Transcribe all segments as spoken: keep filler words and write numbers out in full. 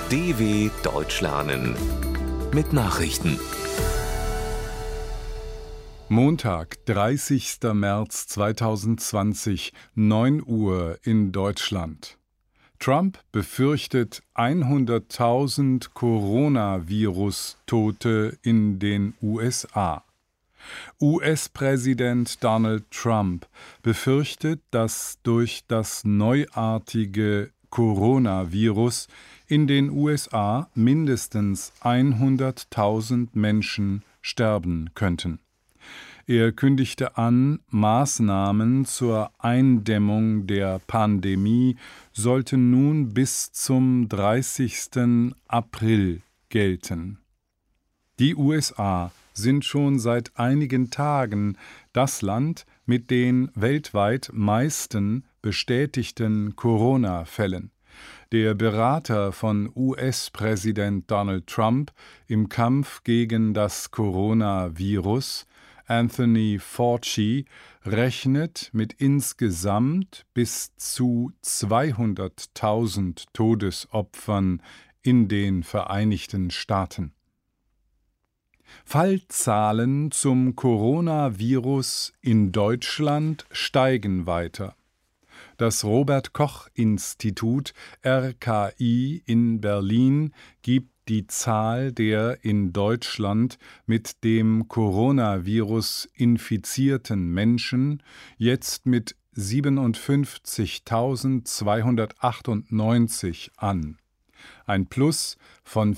D W Deutsch lernen mit Nachrichten. Montag, dreißigster März zweitausendzwanzig, neun Uhr in Deutschland. Trump befürchtet hunderttausend Coronavirus-Tote in den U S A. U S-Präsident Donald Trump befürchtet, dass durch das neuartige Coronavirus in den U S A mindestens hunderttausend Menschen sterben könnten. Er kündigte an, Maßnahmen zur Eindämmung der Pandemie sollten nun bis zum dreißigsten April gelten. Die U S A sind schon seit einigen Tagen das Land mit den weltweit meisten bestätigten Corona-Fällen. Der Berater von U S-Präsident Donald Trump im Kampf gegen das Coronavirus, Anthony Fauci, rechnet mit insgesamt bis zu zweihunderttausend Todesopfern in den Vereinigten Staaten. Fallzahlen zum Coronavirus in Deutschland steigen weiter. Das Robert-Koch-Institut R K I in Berlin gibt die Zahl der in Deutschland mit dem Coronavirus infizierten Menschen jetzt mit siebenundfünfzigtausendzweihundertachtundneunzig an. Ein Plus von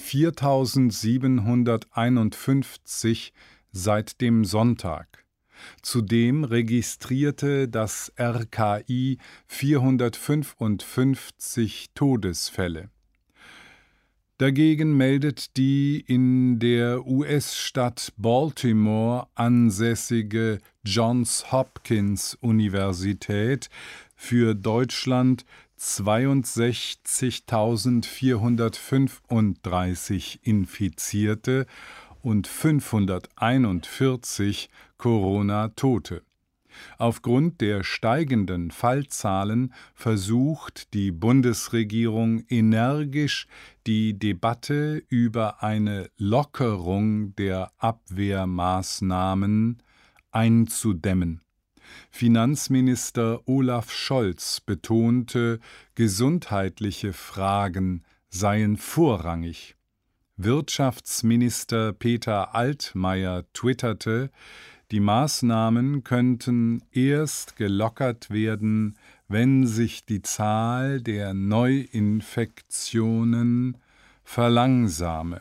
viertausendsiebenhunderteinundfünfzig seit dem Sonntag. Zudem registrierte das R K I vierhundertfünfundfünfzig Todesfälle. Dagegen meldet die in der U S-Stadt Baltimore ansässige Johns Hopkins Universität für Deutschland zweiundsechzigtausendvierhundertfünfunddreißig Infizierte und fünfhunderteinundvierzig Corona-Tote. Aufgrund der steigenden Fallzahlen versucht die Bundesregierung energisch, die Debatte über eine Lockerung der Abwehrmaßnahmen einzudämmen. Finanzminister Olaf Scholz betonte, gesundheitliche Fragen seien vorrangig. Wirtschaftsminister Peter Altmaier twitterte, die Maßnahmen könnten erst gelockert werden, wenn sich die Zahl der Neuinfektionen verlangsame.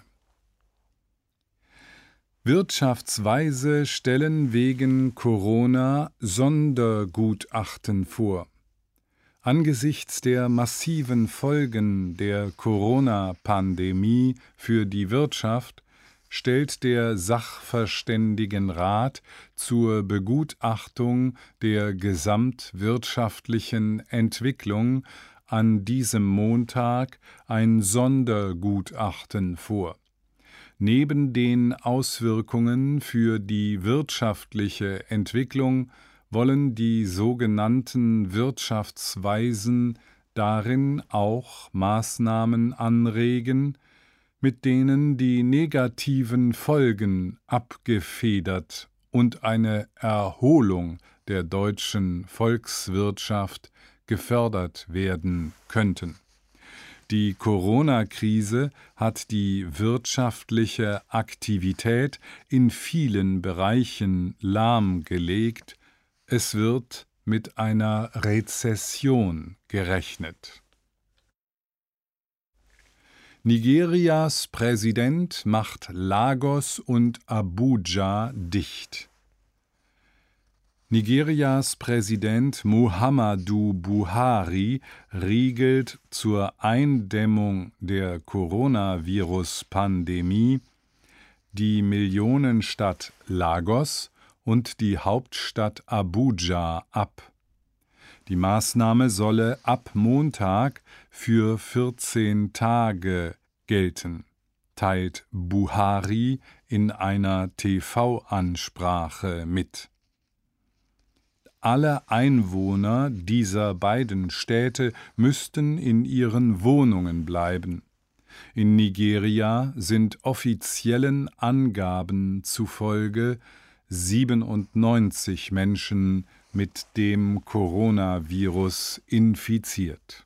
Wirtschaftsweise stellen wegen Corona Sondergutachten vor. Angesichts der massiven Folgen der Corona-Pandemie für die Wirtschaft stellt der Sachverständigenrat zur Begutachtung der gesamtwirtschaftlichen Entwicklung an diesem Montag ein Sondergutachten vor. Neben den Auswirkungen für die wirtschaftliche Entwicklung wollen die sogenannten Wirtschaftsweisen darin auch Maßnahmen anregen, mit denen die negativen Folgen abgefedert und eine Erholung der deutschen Volkswirtschaft gefördert werden könnten. Die Corona-Krise hat die wirtschaftliche Aktivität in vielen Bereichen lahmgelegt. Es wird mit einer Rezession gerechnet. Nigerias Präsident macht Lagos und Abuja dicht. Nigerias Präsident Muhammadu Buhari riegelt zur Eindämmung der Coronavirus-Pandemie die Millionenstadt Lagos und die Hauptstadt Abuja ab. Die Maßnahme solle ab Montag für vierzehn Tage gelten, teilt Buhari in einer T V-Ansprache mit. Alle Einwohner dieser beiden Städte müssten in ihren Wohnungen bleiben. In Nigeria sind offiziellen Angaben zufolge siebenundneunzig Menschen mit dem Coronavirus infiziert.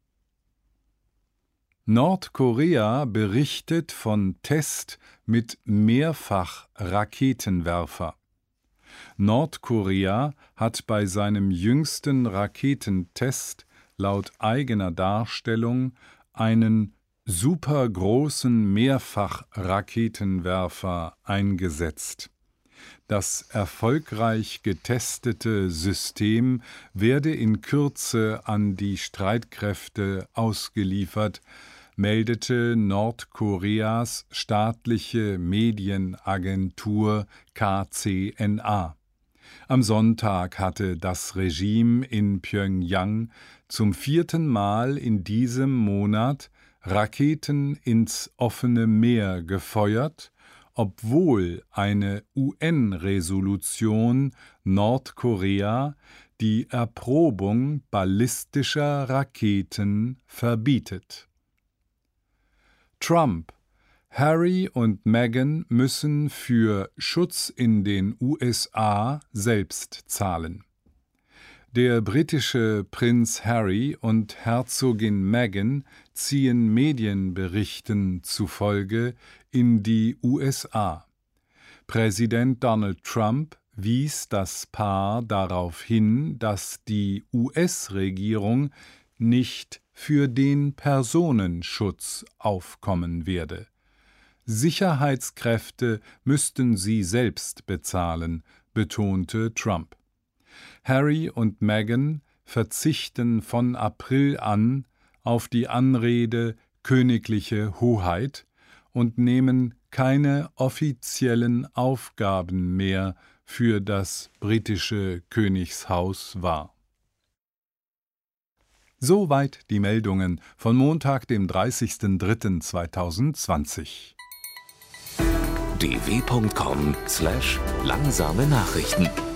Nordkorea berichtet von Test mit Mehrfachraketenwerfer. Nordkorea hat bei seinem jüngsten Raketentest laut eigener Darstellung einen supergroßen Mehrfachraketenwerfer eingesetzt. Das erfolgreich getestete System werde in Kürze an die Streitkräfte ausgeliefert, meldete Nordkoreas staatliche Medienagentur K C N A. Am Sonntag hatte das Regime in Pjöngjang zum vierten Mal in diesem Monat Raketen ins offene Meer gefeuert, obwohl eine U N-Resolution Nordkorea die Erprobung ballistischer Raketen verbietet. Trump: Harry und Meghan müssen für Schutz in den U S A selbst zahlen. Der britische Prinz Harry und Herzogin Meghan ziehen Medienberichten zufolge in die U S A. Präsident Donald Trump wies das Paar darauf hin, dass die U S-Regierung nicht für den Personenschutz aufkommen werde. Sicherheitskräfte müssten sie selbst bezahlen, betonte Trump. Harry und Meghan verzichten von April an auf die Anrede königliche Hoheit und nehmen keine offiziellen Aufgaben mehr für das britische Königshaus wahr. Soweit die Meldungen von Montag, dem dreißigsten dritten zweitausendzwanzig. d w punkt com slash langsame Nachrichten